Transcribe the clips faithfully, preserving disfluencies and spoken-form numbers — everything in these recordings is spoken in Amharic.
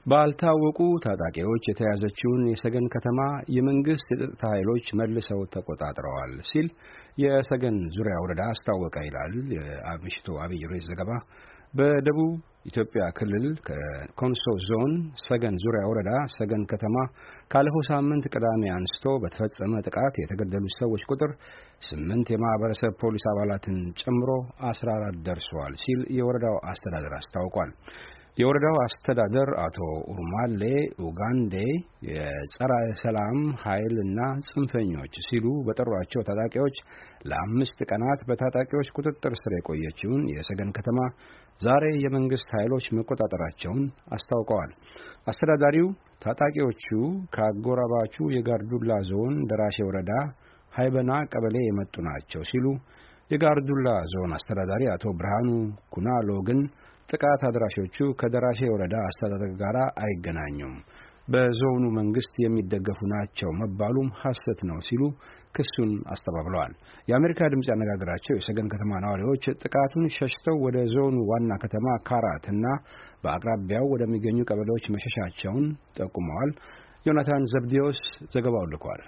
ባልታወቁ ታጣቂዎች የተያዘችውን የሰገን ከተማ የመንግስት የጸጥታ ኃይሎች መልሰው ተቆጣጥረዋል ሲል የሰገን ዙሪያ ወረዳ አስታወቀ ይላል የአምሽቶ አብይ ርዕስ ዘገባ። በደቡብ ኢትዮጵያ ክልል ከኮንሶ ዞን ሰገን ዙሪያ ወረዳ ሰገን ከተማ ካለፈው ሳምንት ቅዳሜ አንስቶ በተፈጸመ ጥቃት የተገደሉት ሰዎች ቁጥር ስምንት የማህበረሰብ ፖሊስ አባላትን ጨምሮ አስራ አራት ደርሷል ሲል የወረዳው አስተዳደር አስታውቋል። የወረዳው አስተዳደር አቶ ኡርማሌ ኡጋንዴ የጸረ ሰላም ኃይልና ጽንፈኞች ሲሉ በጠሯቸው ታጣቂዎች ለአምስት ቀናት በታጣቂዎች ቁጥጥር ስር የቆየችውን የሰገን ከተማ ዛሬ የመንግስት ኃይሎች መቆጣጠራቸውን አስታውቀዋል። አስተዳዳሪው ታጣቂዎቹ ከአጎራባቹ የጋርዱላ ዞን ደራሼ ወረዳ ሃይበና ቀበሌ የመጡ ናቸው ሲሉ፣ የጋርዱላ ዞን አስተዳዳሪ አቶ ብርሃኑ ኩናሎ ግን ጥቃት አድራሾቹ ከደራሼ ወረዳ አስተዳደር ጋር አይገናኙም፣ በዞኑ መንግስት የሚደገፉ ናቸው መባሉም ሐሰት ነው ሲሉ ክሱን አስተባብለዋል። የአሜሪካ ድምጽ ያነጋገራቸው የሰገን ከተማ ነዋሪዎች ጥቃቱን ሸሽተው ወደ ዞኑ ዋና ከተማ ካራት እና በአቅራቢያው ወደሚገኙ ቀበሌዎች መሸሻቸውን ጠቁመዋል። ዮናታን ዘብዲዮስ ዘገባው ልኳል።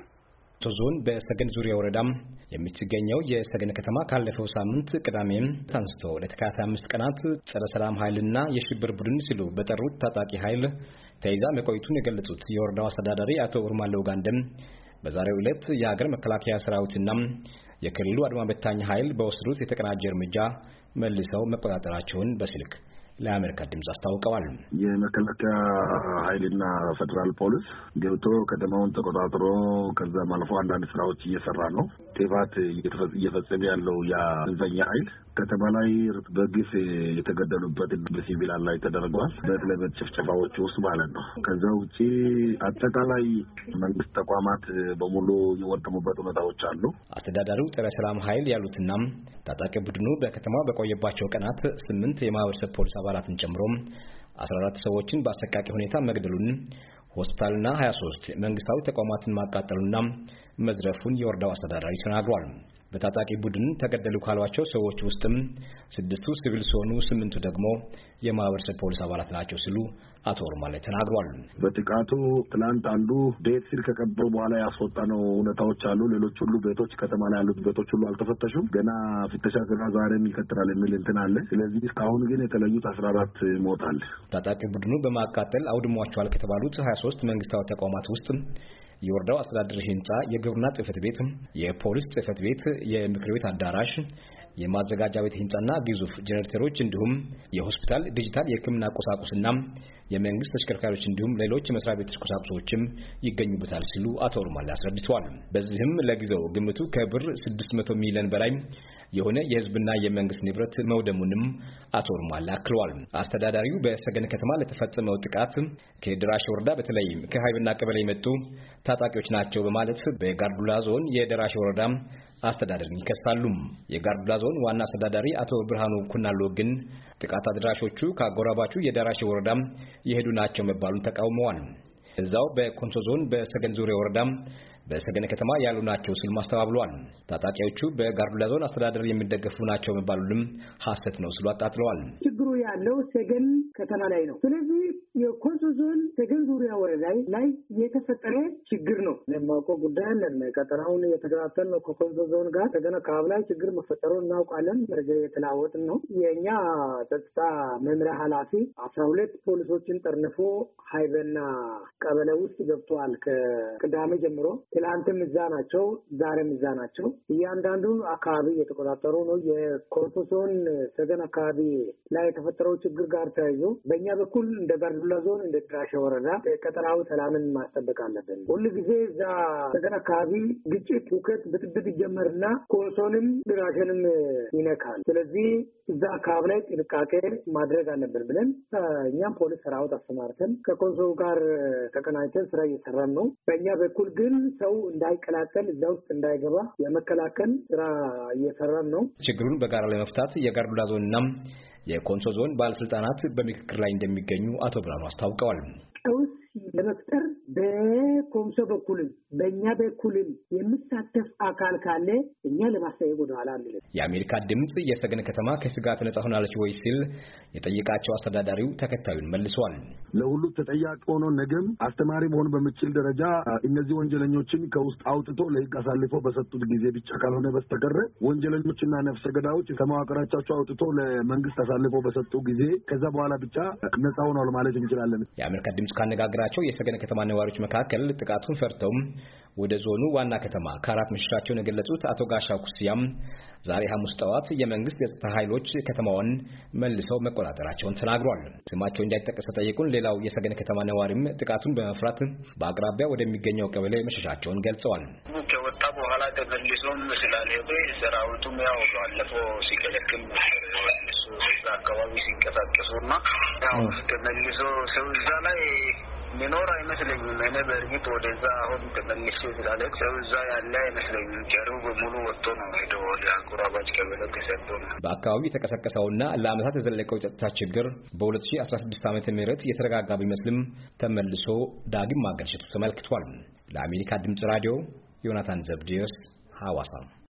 ዞን በሰገን ዙሪያ ወረዳም የምትገኘው የሰገን ከተማ ካለፈው ሳምንት ቅዳሜም ታንስቶ ለተከታታይ አምስት ቀናት ጸረ ሰላም ኃይልና የሽብር ቡድን ሲሉ በጠሩት ታጣቂ ኃይል ተይዛ መቆየቱን የገለጹት የወረዳው አስተዳዳሪ አቶ ኡርማሌ ኡጋንዴም በዛሬው ዕለት የሀገር መከላከያ ሰራዊትና የክልሉ አድማ በታኝ ኃይል በወሰዱት የተቀናጀ እርምጃ መልሰው መቆጣጠራቸውን በስልክ ለአሜሪካ ድምጽ አስታውቀዋል። የመከላከያ ኃይልና ፌደራል ፖሊስ ገብቶ ከተማውን ተቆጣጥሮ ከዛም አልፎ አንዳንድ ስራዎች እየሰራ ነው። ጥፋት እየፈጸመ ያለው ያ ጽንፈኛ ኃይል ከተማ ላይ በግፍ የተገደሉበት በሲቪል ላይ ተደርጓል። በተለይ ጭፍጨፋዎች ውስጥ ማለት ነው። ከዛ ውጪ አጠቃላይ መንግስት ተቋማት በሙሉ የወደሙበት ሁኔታዎች አሉ። አስተዳዳሪው ጸረ ሰላም ኃይል ያሉትና ታጣቂ ቡድኑ በከተማ በቆየባቸው ቀናት ስምንት የማህበረሰብ ፖሊስ አባላትን ጨምሮ አስራ አራት ሰዎችን በአሰቃቂ ሁኔታ መግደሉን፣ ሆስፒታልና ሀያ ሶስት መንግስታዊ ተቋማትን ማቃጠሉና መዝረፉን የወረዳው አስተዳዳሪ ተናግሯል። በታጣቂ ቡድን ተገደሉ ካሏቸው ሰዎች ውስጥም ስድስቱ ሲቪል ሲሆኑ ስምንቱ ደግሞ የማህበረሰብ ፖሊስ አባላት ናቸው ሲሉ አቶ ኡርማሌ ተናግሯል። በጥቃቱ ትናንት አንዱ ቤት ሲል ከቀበሩ በኋላ ያስወጣነው ሁኔታዎች አሉ። ሌሎች ሁሉ ቤቶች ከተማ ላይ ያሉት ቤቶች ሁሉ አልተፈተሹም። ገና ፍተሻ ስራ ዛሬም ይቀጥላል የሚል እንትን አለ። ስለዚህ እስካሁን ግን የተለዩት አስራ አራት ሞታል። ታጣቂ ቡድኑ በማቃጠል አውድሟቸዋል ከተባሉት ሀያ ሶስት መንግስታዊ ተቋማት ውስጥ የወረዳው አስተዳደር ህንጻ፣ የግብርና ጽህፈት ቤት፣ የፖሊስ ጽህፈት ቤት፣ የምክር ቤት አዳራሽ፣ የማዘጋጃ ቤት ህንጻና ግዙፍ ጄኔሬተሮች እንዲሁም የሆስፒታል ዲጂታል የህክምና ቁሳቁስና የመንግስት ተሽከርካሪዎች እንዲሁም ሌሎች መስሪያ ቤት ቁሳቁሶችም ይገኙበታል ሲሉ አቶ ኡርማሌ አስረድተዋል። በዚህም ለጊዜው ግምቱ ከብር ስድስት መቶ ሚሊዮን በላይ የሆነ የህዝብና የመንግስት ንብረት መውደሙንም አቶ ኡርማሌ አክለዋል። አስተዳዳሪው በሰገን ከተማ ለተፈጸመው ጥቃት ከደራሼ ወረዳ በተለይም ከሃይበና ቀበሌ የመጡ ታጣቂዎች ናቸው በማለት በጋርዱላ ዞን የደራሼ ወረዳ አስተዳዳሪን ይከሳሉ። የጋርዱላ ዞን ዋና አስተዳዳሪ አቶ ብርሃኑ ኩናሎ ግን ጥቃት አድራሾቹ ከአጎራባቹ የደራሼ ወረዳ የሄዱ ናቸው መባሉን ተቃውመዋል። እዛው በኮንሶ ዞን በሰገን ዙሪያ ወረዳ በሰገን ከተማ ያሉ ናቸው ሲሉ ማስተባብለዋል። ታጣቂዎቹ በጋርዱላ ዞን አስተዳደር የሚደገፉ ናቸው መባሉንም ሐሰት ነው ሲሉ አጣጥለዋል። ችግሩ ያለው ሰገን ከተማ ላይ ነው። ስለዚህ የኮንሶ ዞን ሰገን ዙሪያ ወረዳ ላይ የተፈጠረ ችግር ነው። ለማውቀው ጉዳይ አለን። ቀጠናውን የተከታተልን ነው። ከኮንሶ ዞን ጋር ሰገን አካባቢ ላይ ችግር መፈጠሩን እናውቃለን። መረጃ የተለዋወጥን ነው። የእኛ ጸጥታ መምሪያ ኃላፊ አስራ ሁለት ፖሊሶችን ጠርንፎ ሃይበና ቀበሌ ውስጥ ገብተዋል። ከቅዳሜ ጀምሮ ትላንትም እዛ ናቸው፣ ዛሬም እዛ ናቸው። እያንዳንዱ አካባቢ የተቆጣጠሩ ነው። የኮንሶ ዞን ሰገን አካባቢ ላይ የተፈጠረው ችግር ጋር ተያይዞ በእኛ በኩል እንደ ጋርዱላ ዞን እንደ ደራሼ ወረዳ ቀጠናው ሰላምን ማስጠበቅ አለብን። ሁሉ ጊዜ እዛ ሰገን አካባቢ ግጭት፣ ሁከት፣ ብጥብጥ ይጀመርና ኮንሶንም ደራሼንም ይነካል። ስለዚህ እዛ አካባቢ ላይ ጥንቃቄ ማድረግ አለብን ብለን እኛም ፖሊስ ሰራዊት አሰማርተን ከኮንሶ ጋር ተቀናጅተን ስራ እየሰራን ነው። በእኛ በኩል ግን ሰው እንዳይቀላቀል እዛ ውስጥ እንዳይገባ የመከላከል ስራ እየሰራን ነው። ችግሩን በጋራ ለመፍታት የጋርዱላ ዞንና የኮንሶ ዞን ባለስልጣናት በምክክር ላይ እንደሚገኙ አቶ ብርሃኑ አስታውቀዋል። ቀውስ ለመፍጠር በኮምሶ በኩልም በእኛ በኩልም የሚሳተፍ አካል ካለ እኛ ለማስተያየት ወደ ኋላ አንልም። የአሜሪካ ድምጽ የሰገን ከተማ ከስጋት ነጻ ሆናለች ወይ ሲል የጠየቃቸው አስተዳዳሪው ተከታዩን መልሰዋል። ለሁሉ ተጠያቂ ሆኖ ነገም አስተማሪ መሆን በሚችል ደረጃ እነዚህ ወንጀለኞችን ከውስጥ አውጥቶ ለህግ አሳልፈው በሰጡት ጊዜ ብቻ ካልሆነ በስተቀር ወንጀለኞችና ነፍሰ ገዳዮች ከመዋቅራቸው አውጥቶ ለመንግስት አሳልፈው በሰጡ ጊዜ ከዛ በኋላ ብቻ ነጻ ሆነዋል ማለት እንችላለን። የአሜሪካ ድምጽ ካነጋገራቸው የሰገን ከተማ ነዋሪዎች መካከል ጥቃቱን ፈርተው ወደ ዞኑ ዋና ከተማ ካራት መሸሻቸውን የገለጹት አቶ ጋሻው ኩስያም ዛሬ ሐሙስ ጠዋት የመንግስት የጸጥታ ኃይሎች ከተማውን መልሰው መቆጣጠራቸውን ተናግሯል። ስማቸው እንዳይጠቀስ ጠየቁን ሌላው የሰገን ከተማ ነዋሪም ጥቃቱን በመፍራት በአቅራቢያ ወደሚገኘው ቀበሌ መሸሻቸውን ገልጸዋል። ከወጣ በኋላ ተመልሶም ስላልሄደ ሰራዊቱም ያው ባለፈው ሲከለክል እሱ እዛ አካባቢ ሲንቀሳቀሱና ያው ተመልሶ ሰው እዛ ላይ ሚኖር አይመስለኝም። እኔ በእርግጥ ወደዛ አሁን ተመልሼ ስላለች ሰው እዛ ያለ አይመስለኝም። ጀሩ በሙሉ ወጥቶ ነው ሄዶ ወደ አጎራባች ቀበሌ ተሰዶ ነው። በአካባቢው የተቀሰቀሰውና ለዓመታት የዘለቀው የጸጥታ ችግር በሁለት ሺህ አስራ ስድስት ዓመተ ምህረት የተረጋጋ ቢመስልም ተመልሶ ዳግም ማገርሸቱ ተመልክቷል። ለአሜሪካ ድምጽ ራዲዮ ዮናታን ዘብዲዮስ ሐዋሳ